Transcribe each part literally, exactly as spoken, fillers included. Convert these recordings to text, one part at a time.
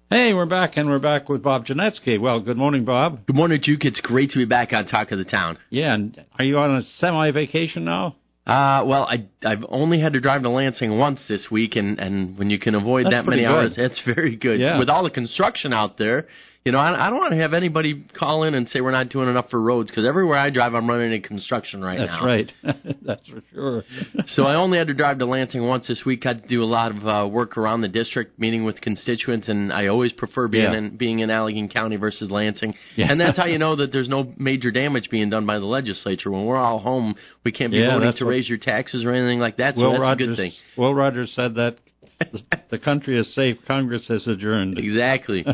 Hey, we're back, and we're back with Bob Janetsky. Well, good morning, Bob. Good morning, Duke. It's great to be back on Talk of the Town. Yeah, and are you on a semi-vacation now? Uh, well, I, I've only had to drive to Lansing once this week, and, and when you can avoid That's that many good. hours, it's very good. Yeah. With all the construction out there, you know, I, I don't want to have anybody call in and say we're not doing enough for roads, because everywhere I drive, I'm running into construction right That's now. right. That's for sure. So I only had to drive to Lansing once this week. Got to do a lot of uh, work around the district, meeting with constituents, and I always prefer being Yeah. in being in Allegheny County versus Lansing. Yeah. And that's how you know that there's no major damage being done by the legislature. When we're all home, we can't be Yeah, voting that's to what- raise your taxes or anything like that, so Will that's Rogers, a good thing. Will Rogers said that the, the country is safe, Congress has adjourned. Exactly.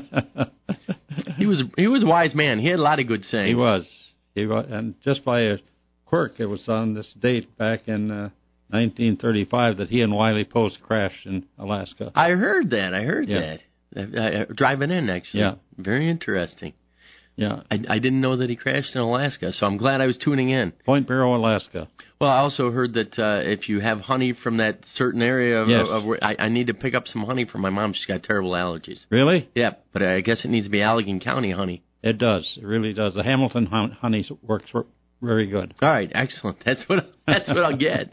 He was he was a wise man. He had a lot of good sayings. He was. He was, and just by a quirk, it was on this date back in uh, nineteen thirty-five that he and Wiley Post crashed in Alaska. I heard that. I heard Yeah. that. Uh, uh, driving in, actually. Yeah. Very interesting. Yeah, I, I didn't know that he crashed in Alaska, so I'm glad I was tuning in. Point Barrow, Alaska. Well, I also heard that uh, if you have honey from that certain area, of, Yes. of where I, I need to pick up some honey from my mom. She's got terrible allergies. Really? Yeah, but I guess it needs to be Allegheny County honey. It does. It really does. The Hamilton hon- honey works r- very good. All right, excellent. That's what that's what I'll get.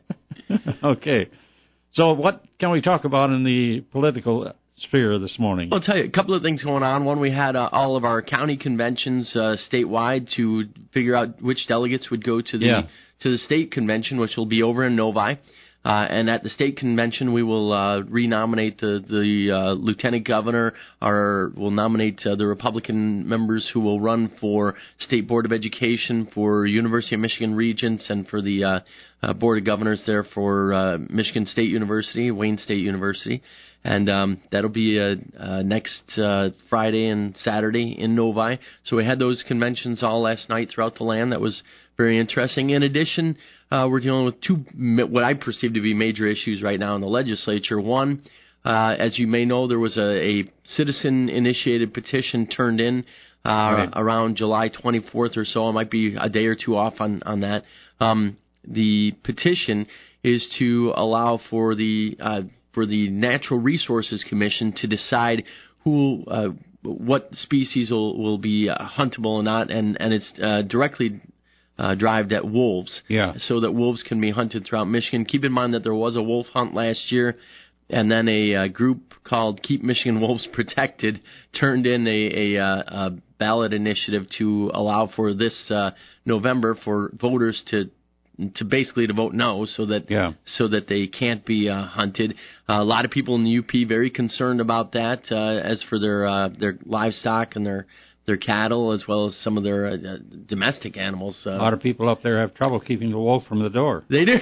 Okay. So what can we talk about in the political sphere this morning? I'll tell you a couple of things going on. One, we had uh, all of our county conventions uh, statewide to figure out which delegates would go to the Yeah. to the state convention, which will be over in Novi. Uh, and at the state convention, we will uh, renominate the the uh, lieutenant governor, or we'll nominate uh, the Republican members who will run for State Board of Education, for University of Michigan Regents, and for the uh, uh, Board of Governors there for uh, Michigan State University, Wayne State University. And um, that'll be uh, uh, next uh, Friday and Saturday in Novi. So we had those conventions all last night throughout the land. That was very interesting. In addition, uh, we're dealing with two, what I perceive to be major issues right now in the legislature. One, uh, as you may know, there was a, a citizen-initiated petition turned in uh, Right. around July twenty-fourth or so. It might be a day or two off on, on that. Um, the petition is to allow for the uh, for the Natural Resources Commission to decide who, uh, what species will, will be uh, huntable and not, and, and it's uh, directly uh, drived at wolves, Yeah. so that wolves can be hunted throughout Michigan. Keep in mind that there was a wolf hunt last year, and then a, uh group called Keep Michigan Wolves Protected turned in a, a, uh, a ballot initiative to allow for this uh, November for voters to to basically to vote no, so that Yeah. so that they can't be uh, hunted. Uh, a lot of people in the U P very concerned about that, uh, as for their uh, their livestock and their their cattle, as well as some of their uh, domestic animals. Uh, A lot of people up there have trouble keeping the wolf from the door. they do,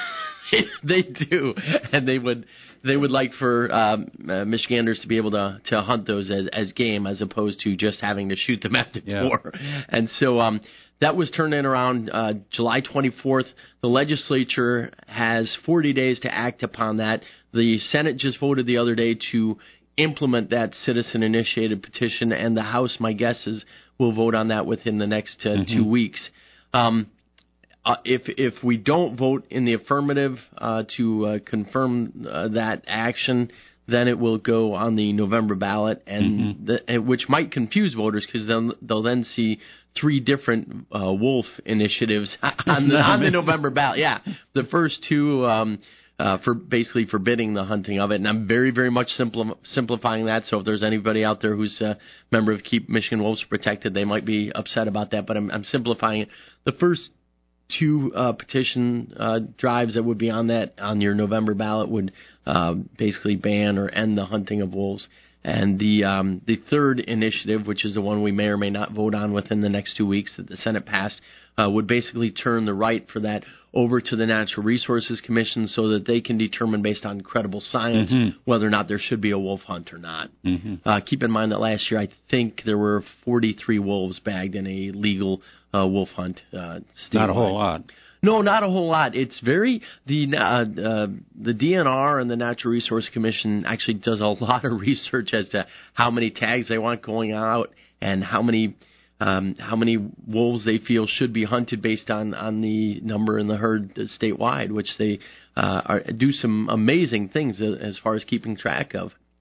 they do, and they would they would like for um, uh, Michiganders to be able to to hunt those as as game, as opposed to just having to shoot them at the Yeah. door. And so um, that was turned in around uh, July twenty-fourth. The legislature has forty days to act upon that. The Senate just voted the other day to implement that citizen-initiated petition, and the House, my guess is, will vote on that within the next uh, Mm-hmm. two weeks. Um, uh, if if we don't vote in the affirmative uh, to uh, confirm uh, that action, then it will go on the November ballot, and Mm-hmm. the, and which might confuse voters, because then they'll then see three different uh, wolf initiatives on the, on the November ballot. Yeah, the first two um, uh, for basically forbidding the hunting of it, and I'm very, very much simpli- simplifying that. So if there's anybody out there who's a member of Keep Michigan Wolves Protected, they might be upset about that, but I'm, I'm simplifying it. The first two uh, petition uh, drives that would be on that on your November ballot would uh, basically ban or end the hunting of wolves. And the um, the third initiative, which is the one we may or may not vote on within the next two weeks that the Senate passed, uh, would basically turn the right for that over to the Natural Resources Commission so that they can determine based on credible science Mm-hmm. whether or not there should be a wolf hunt or not. Mm-hmm. Uh, keep in mind that last year I think there were forty-three wolves bagged in a legal uh, wolf hunt. Uh, Not a statewide. whole lot. No, not a whole lot. It's very the uh, uh, the D N R and the Natural Resource Commission actually does a lot of research as to how many tags they want going out and how many um, how many wolves they feel should be hunted based on, on the number in the herd statewide, which they uh, are, do some amazing things as far as keeping track of.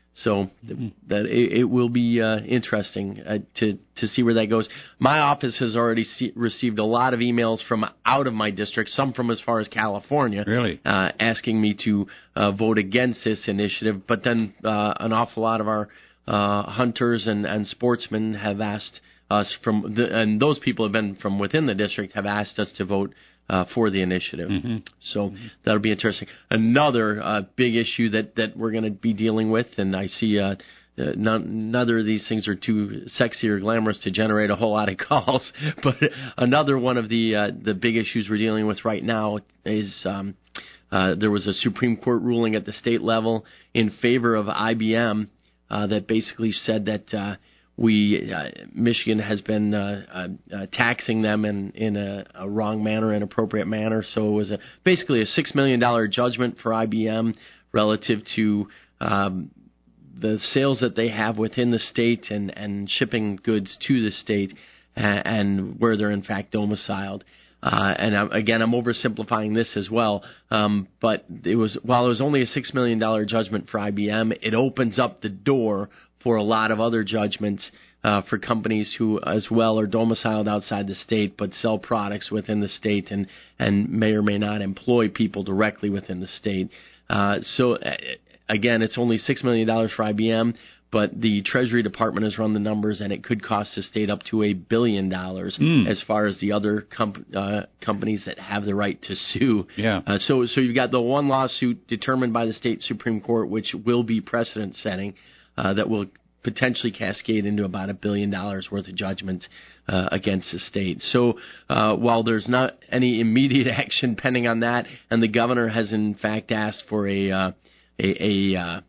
So mm-hmm. that it, it will be uh, interesting uh, to to see where that goes. My office has already see, received a lot of emails from out of my district, some from as far as California, really uh, asking me to uh, vote against this initiative. But then uh, an awful lot of our uh, hunters and, and sportsmen have asked us from, the, and those people have been from within the district, have asked us to vote Uh, for the initiative. Mm-hmm. So mm-hmm. that'll be interesting. Another uh, big issue that, that we're going to be dealing with, and I see uh, uh, none, none of these things are too sexy or glamorous to generate a whole lot of calls, but another one of the uh, the big issues we're dealing with right now is um, uh, there was a Supreme Court ruling at the state level in favor of I B M uh, that basically said that uh, We uh, Michigan has been uh, uh, uh, taxing them in, in a, a wrong manner, inappropriate manner. So it was a, basically a six million dollars judgment for I B M relative to um, the sales that they have within the state and, and shipping goods to the state and, and where they're in fact domiciled. Uh, and I'm, again, I'm oversimplifying this as well. Um, but it was while it was only a six million dollars judgment for I B M, it opens up the door for a lot of other judgments uh, for companies who as well are domiciled outside the state but sell products within the state and, and may or may not employ people directly within the state. Uh, so, uh, again, it's only six million dollars for I B M, but the Treasury Department has run the numbers, and it could cost the state up to a billion dollars mm. as far as the other com- uh, companies that have the right to sue. Yeah. Uh, so, so you've got the one lawsuit determined by the state Supreme Court, which will be precedent-setting. Uh, that will potentially cascade into about a billion dollars worth of judgments uh, against the state. So uh, while there's not any immediate action pending on that, and the governor has in fact asked for a uh, a a, uh,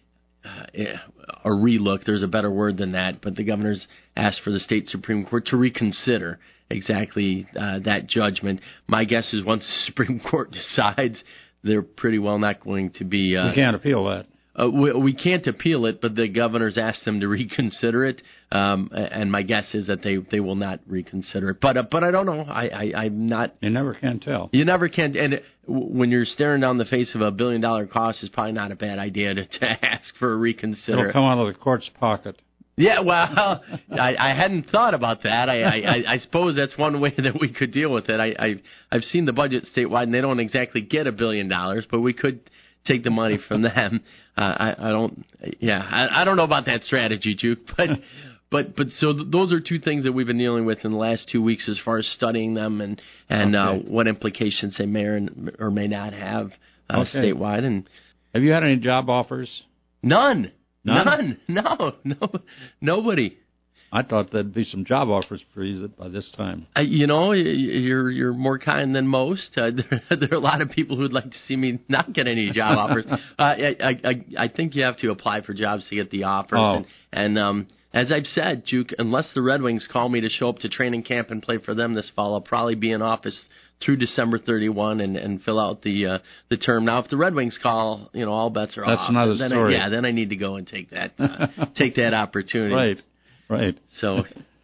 a relook, there's a better word than that, but the governor's asked for the state Supreme Court to reconsider exactly uh, that judgment. My guess is once the Supreme Court decides, they're pretty well not going to be... Uh, you can't appeal that. Uh, we, we can't appeal it, but the governor's asked them to reconsider it, um, and my guess is that they, they will not reconsider it. But uh, but I don't know. I, I I'm not. You never can tell. You never can. And it, when you're staring down the face of a billion dollar cost, it's probably not a bad idea to, to ask for a reconsider. It'll come out of the court's pocket. Yeah, well, I, I hadn't thought about that. I, I, I suppose that's one way that we could deal with it. I, I I've seen the budget statewide, and they don't exactly get a billion dollars, but we could take the money from them. Uh, I, I don't, yeah, I, I don't know about that strategy, Juke, but, but, but so th- those are two things that we've been dealing with in the last two weeks as far as studying them and, and okay. uh, what implications they may or, or may not have uh, okay. statewide. And have you had any job offers? None, none, none, no, no, nobody. I thought there'd be some job offers for you by this time. Uh, you know, you're you're more kind than most. Uh, there, there are a lot of people who'd like to see me not get any job offers. Uh, I, I I think you have to apply for jobs to get the offers. Oh. And, and um, as I've said, Juke, unless the Red Wings call me to show up to training camp and play for them this fall, I'll probably be in office through December thirty-first and, and fill out the uh, the term. Now, if the Red Wings call, you know, all bets are That's off. That's another then story. I, yeah, then I need to go and take that uh, take that opportunity. Right. Right. So,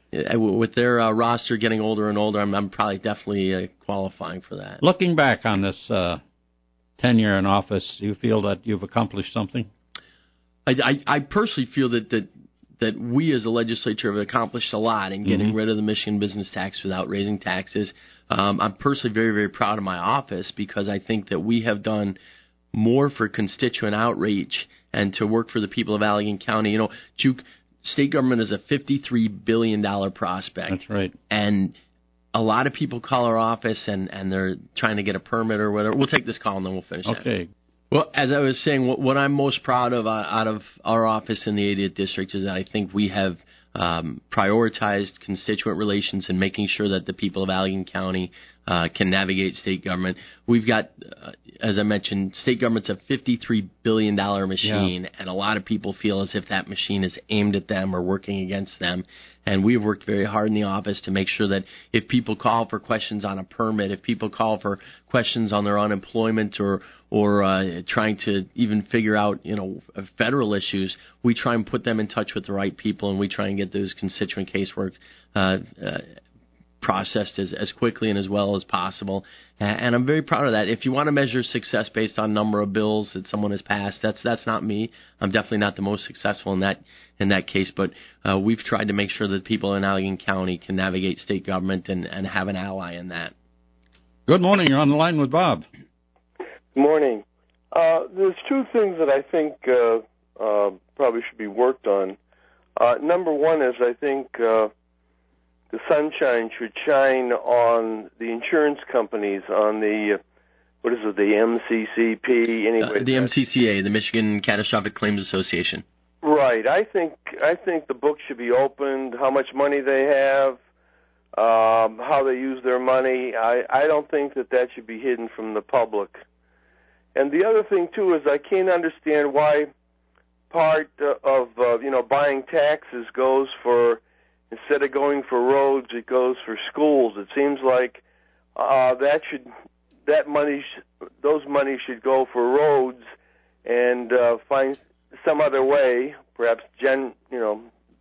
with their uh, roster getting older and older, I'm, I'm probably definitely uh, qualifying for that. Looking back on this uh, tenure in office, do you feel that you've accomplished something? I, I, I personally feel that, that that we as a legislature have accomplished a lot in getting mm-hmm. rid of the Michigan business tax without raising taxes. Um, I'm personally very, very proud of my office because I think that we have done more for constituent outreach and to work for the people of Allegheny County. You know, Juke, state government is a fifty-three billion dollars prospect. That's right. And a lot of people call our office and, and they're trying to get a permit or whatever. We'll take this call and then we'll finish Okay. That. Well, as I was saying, what, what I'm most proud of uh, out of our office in the eightieth District is that I think we have um, prioritized constituent relations and making sure that the people of Allegheny County uh, can navigate state government. We've got, uh, as I mentioned, state government's a fifty-three billion dollars machine, yeah. and a lot of people feel as if that machine is aimed at them or working against them. And we've worked very hard in the office to make sure that if people call for questions on a permit, if people call for questions on their unemployment or or uh, trying to even figure out, you know, federal issues, we try and put them in touch with the right people, and we try and get those constituent casework uh, uh, processed as, as quickly and as well as possible. And I'm very proud of that. If you want to measure success based on number of bills that someone has passed, that's that's not me. I'm definitely not the most successful in that in that case. But uh, we've tried to make sure that people in Allegheny County can navigate state government and, and have an ally in that. Good morning. You're on the line with Bob. Good morning. Uh, there's two things that I think uh, uh, probably should be worked on. Uh, number one is I think uh, the sunshine should shine on the insurance companies, on the, uh, what is it, the M C C P? Anyway, uh, the M C C A, the Michigan Catastrophic Claims Association. Right. I think I think the book should be opened, how much money they have, um, how they use their money. I, I don't think that that should be hidden from the public. And the other thing, too, is I can't understand why part of, uh, you know, buying taxes goes for, instead of going for roads, it goes for schools. It seems like uh, that should, that money, sh- those money should go for roads and uh, find some other way, perhaps, gen, you know,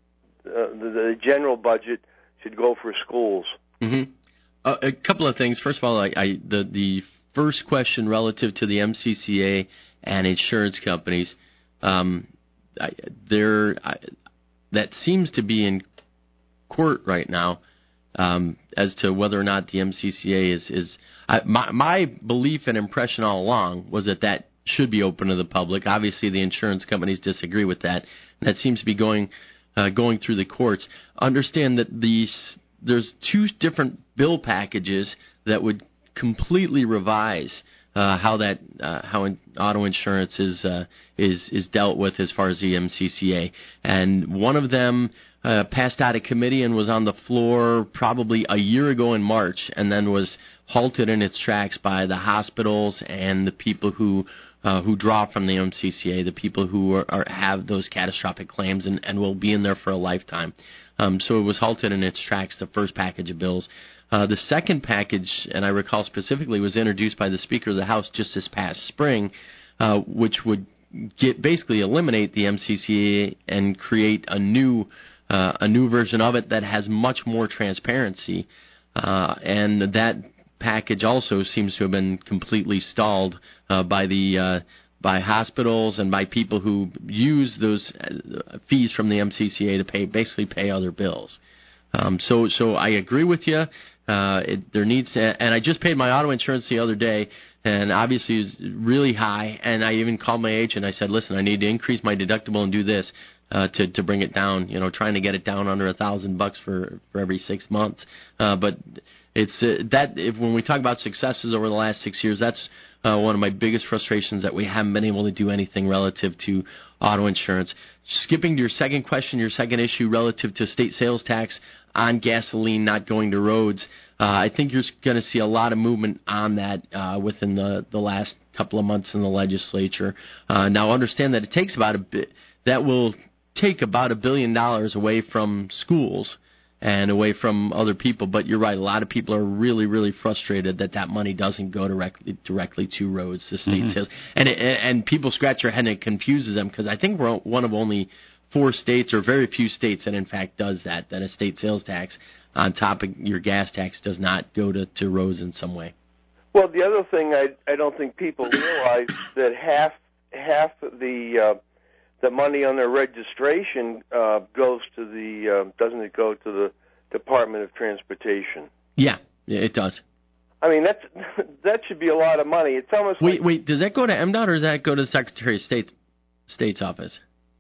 uh, the, the general budget should go for schools. Mm-hmm. Uh, a couple of things. First of all, I, I the the first question relative to the M C C A and insurance companies, um, I, there I, that seems to be in court right now um, as to whether or not the M C C A is is. I, my my belief and impression all along was that that should be open to the public. Obviously, the insurance companies disagree with that. And that seems to be going uh, going through the courts. Understand that these there's two different bill packages that would completely revise uh, how that uh, how in, auto insurance is uh, is is dealt with as far as the M C C A. And one of them uh, passed out of committee and was on the floor probably a year ago in March, and then was halted in its tracks by the hospitals and the people who uh, who draw from the M C C A, the people who are, are, have those catastrophic claims and, and will be in there for a lifetime. Um, so it was halted in its tracks, the first package of bills. Uh, the second package, and I recall specifically, was introduced by the Speaker of the House just this past spring, uh, which would get, basically eliminate the M C C A and create a new uh, a new version of it that has much more transparency. Uh, and that package also seems to have been completely stalled uh, by the uh, by hospitals and by people who use those fees from the M C C A to pay basically pay other bills. Um, so so I agree with you. Uh, it, there needs to, and I just paid my auto insurance the other day, and obviously it was really high. And I even called my agent. I said, "Listen, I need to increase my deductible and do this uh, to to bring it down. You know, trying to get it down under a thousand bucks for for every six months." Uh, but it's uh, that if, when we talk about successes over the last six years, that's uh, one of my biggest frustrations, that we haven't been able to do anything relative to auto insurance. Skipping to your second question, your second issue relative to state sales tax on gasoline not going to roads, uh, I think you're going to see a lot of movement on that uh, within the, the last couple of months in the legislature. Uh, now, understand that it takes about a bit, that will take about a billion dollars away from schools and away from other people. But you're right, a lot of people are really, really frustrated that that money doesn't go directly directly to roads, to state mm-hmm. sales. And, it, and people scratch their head and it confuses them, because I think we're one of only four states, or very few states, that in fact does that, that a state sales tax on top of your gas tax does not go to, to roads in some way. Well, the other thing I I don't think people realize that half half the uh, the money on their registration uh, goes to the uh, doesn't it go to the Department of Transportation? Yeah, yeah, it does. I mean, that's that should be a lot of money. It's almost wait, like, wait. Does that go to M DOT or does that go to the Secretary of State State's office?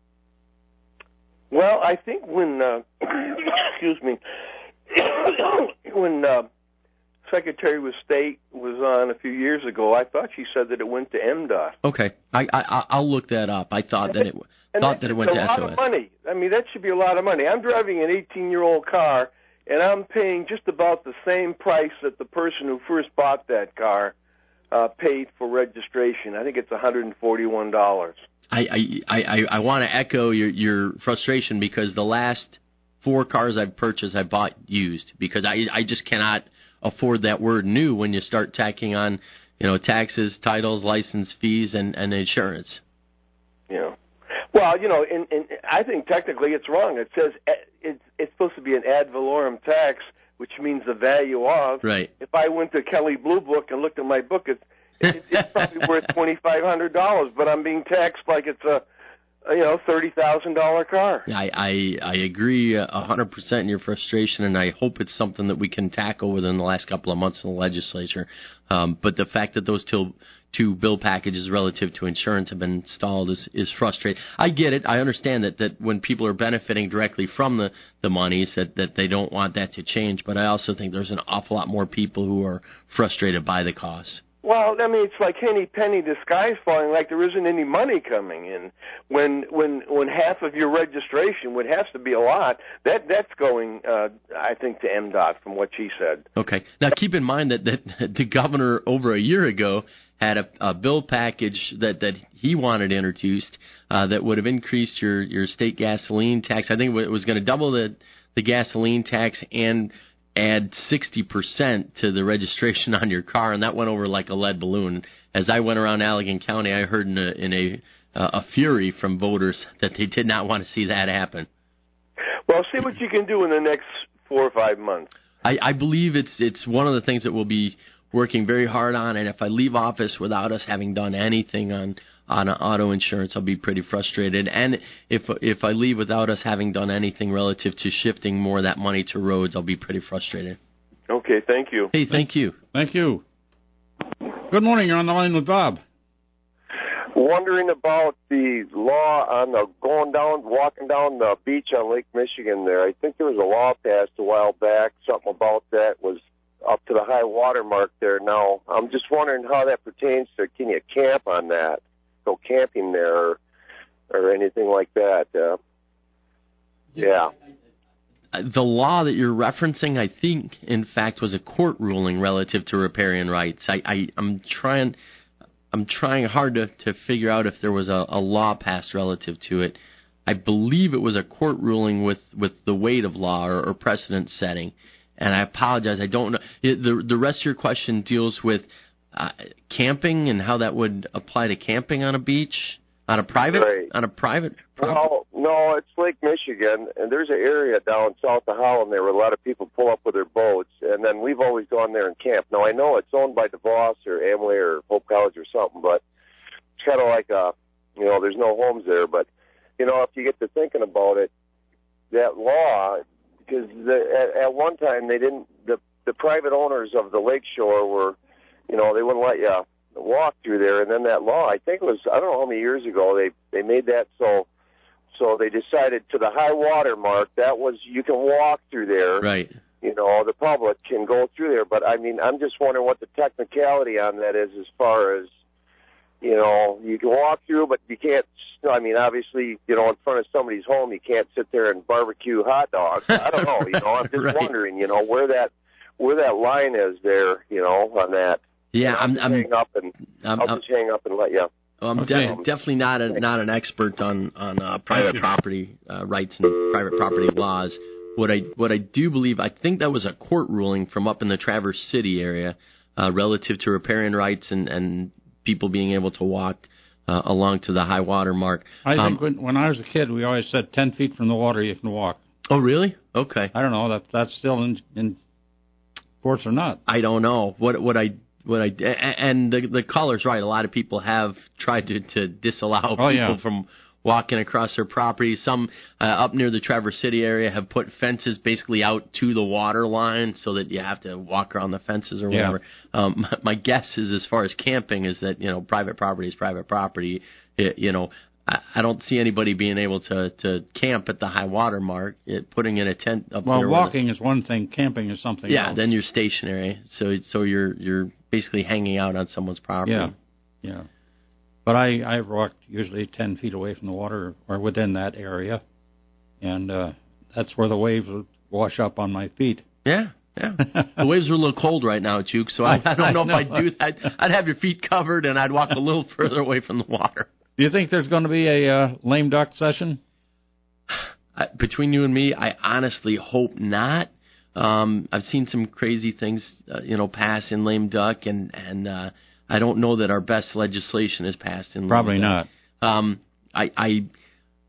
Well, I think when uh, excuse me, when uh, Secretary of State was on a few years ago, I thought she said that it went to M DOT. Okay, I, I I'll look that up. I thought that it and thought that it went to S O S. That's a lot of money. I mean, that should be a lot of money. I'm driving an eighteen-year-old car, and I'm paying just about the same price that the person who first bought that car uh, paid for registration. I think it's one hundred forty-one dollars. I I, I, I want to echo your, your frustration, because the last four cars I've purchased I bought used, because I I just cannot afford that word new when you start tacking on, you know, taxes, titles, license fees, and, and insurance. Yeah. Well, you know, in, in, I think technically it's wrong. It says it's, it's supposed to be an ad valorem tax, which means the value of. Right. If I went to Kelley Blue Book and looked at my book, it's, it, it's probably worth twenty-five hundred dollars, but I'm being taxed like it's a, you know, thirty thousand dollars car. I, I, I agree a hundred percent in your frustration, and I hope it's something that we can tackle within the last couple of months in the legislature. Um, but the fact that those two, two bill packages relative to insurance have been stalled is, is frustrating. I get it. I understand that, that when people are benefiting directly from the, the monies, that, that they don't want that to change. But I also think there's an awful lot more people who are frustrated by the costs. Well, I mean, it's like Henny Penny, the sky's falling, like there isn't any money coming in. When when when half of your registration, which has to be a lot, that that's going, uh, I think, to M D O T from what she said. Okay. Now, keep in mind that, that the governor over a year ago had a, a bill package that, that he wanted introduced uh, that would have increased your, your state gasoline tax. I think it was going to double the, the gasoline tax and add sixty percent to the registration on your car, and that went over like a lead balloon. As I went around Allegan County, I heard in a, in a, uh, a fury from voters that they did not want to see that happen. Well, see what you can do in the next four or five months. I, I believe it's it's one of the things that we'll be working very hard on, and if I leave office without us having done anything on on auto insurance, I'll be pretty frustrated. And if if I leave without us having done anything relative to shifting more of that money to roads, I'll be pretty frustrated. Okay, thank you. Hey, thank you. Thank you. Good morning. You're on the line with Bob. Wondering about the law on the going down, walking down the beach on Lake Michigan there. I think there was a law passed a while back. Something about that was up to the high water mark there now. I'm just wondering how that pertains to, can you camp on that? Go camping there or, or anything like that. Uh, yeah. The law that you're referencing, I think, in fact, was a court ruling relative to riparian rights. I, I, I'm trying, I'm trying hard to, to figure out if there was a, a law passed relative to it. I believe it was a court ruling with, with the weight of law or, or precedent setting. And I apologize, I don't know. The the rest of your question deals with uh, camping and how that would apply to camping on a beach, on a private, right. on a private property. Well, no, it's Lake Michigan, and there's an area down south of Holland there where a lot of people pull up with their boats, and then we've always gone there and camped. Now, I know it's owned by DeVos or Amway or Hope College or something, but it's kind of like a, you know, there's no homes there. But, you know, if you get to thinking about it, that law, because the, at, at one time they didn't, the, the private owners of the lakeshore were, you know, they wouldn't let you walk through there, and then that law, I think it was, I don't know how many years ago, they, they made that so, so they decided to the high water mark, that was, you can walk through there. Right. You know, the public can go through there, but I mean, I'm just wondering what the technicality on that is as far as, you know, you can walk through, but you can't, I mean, obviously, you know, in front of somebody's home, you can't sit there and barbecue hot dogs. I don't know, you know, I'm just Right. wondering, you know, where that, where that line is there, you know, on that. Yeah, I'll I'm, just I'm, hang up and I'm, I'll I'm, just hang up and let you. I'm Okay. de- definitely not a, not an expert on on uh, private property uh, rights and private property laws. What I what I do believe, I think that was a court ruling from up in the Traverse City area uh, relative to riparian rights and, and people being able to walk uh, along to the high water mark. I Um, think when, when I was a kid, we always said ten feet from the water you can walk. oh, really? Okay. I don't know that that's still in, in force or not. I don't know what what I what I and the the caller's right. A lot of people have tried to, to disallow Oh, people yeah. from walking across their property. Some uh, up near the Traverse City area have put fences basically out to the water line so that you have to walk around the fences or Yeah. whatever. Um, my, my guess is, as far as camping, is that you know private property is private property. It, you know. I I don't see anybody being able to, to camp at the high water mark. It, putting in a tent up Well, there. with walking is one thing. Camping is something Yeah, else. then you're stationary, so so you're you're basically hanging out on someone's property. Yeah, yeah. But I I've walked usually ten feet away from the water or within that area, and uh, that's where the waves would wash up on my feet. yeah, yeah. The waves are a little cold right now, Juke, so I, I don't know, I if know. I'd do that. I'd have your feet covered, and I'd walk a little further away from the water. Do you think there's going to be a uh, lame duck session? I, between you and me, I honestly hope not. Um, I've seen some crazy things, uh, you know, pass in lame duck, and and uh, I don't know that our best legislation is passed in lame Probably duck. not. Um, I, I,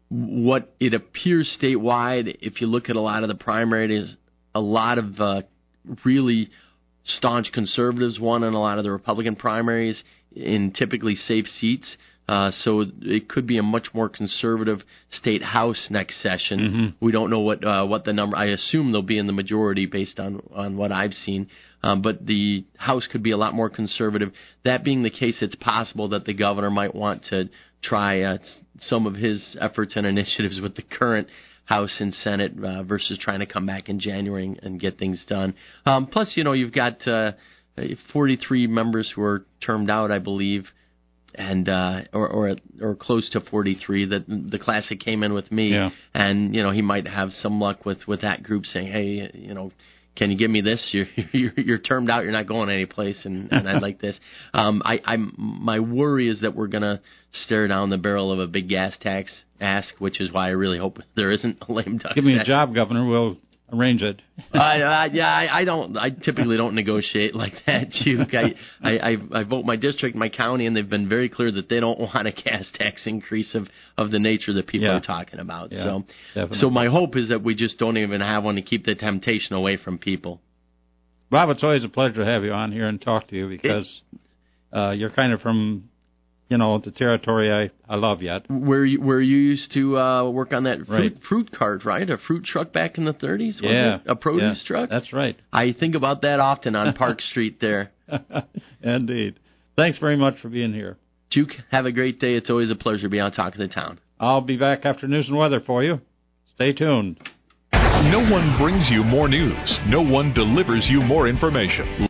what it appears statewide, if you look at a lot of the primaries, a lot of uh, really staunch conservatives won in a lot of the Republican primaries in typically safe seats. Uh, so it could be a much more conservative state house next session. Mm-hmm. We don't know what uh, what the number. I assume they'll be in the majority based on, on what I've seen. Um, but the House could be a lot more conservative. That being the case, it's possible that the governor might want to try uh, some of his efforts and initiatives with the current House and Senate uh, versus trying to come back in January and, and get things done. Um, plus, you know, you've got uh, forty-three members who are termed out, I believe, and uh, or, or or close to forty-three. That the class that came in with me, yeah. and you know, he might have some luck with, with that group saying, hey, you know, can you give me this? You're you're, you're termed out. You're not going anyplace, and, and I'd like this. Um, I, I'm my worry is that we're gonna stare down the barrel of a big gas tax ask, which is why I really hope there isn't a lame duck. Give me session. a job, Governor. We'll arrange it. I, I, yeah, I, I don't. I typically don't negotiate like that, Juke. I, I, I, I vote my district, my county, and they've been very clear that they don't want a gas tax increase of, of the nature that people yeah. are talking about. Yeah, so, definitely. so my hope is that we just don't even have one to keep the temptation away from people. Bob, it's always a pleasure to have you on here and talk to you because it, uh, you're kind of from, you know, the territory I, I love yet. Where you, where you used to uh, work on that fruit, right. fruit cart, right? A fruit truck back in the thirties, wasn't yeah, it? A produce yeah, truck? That's right. I think about that often on Park Street there. Indeed. Thanks very much for being here. Juke, have a great day. It's always a pleasure to be on Talk of the Town. I'll be back after news and weather for you. Stay tuned. No one brings you more news. No one delivers you more information.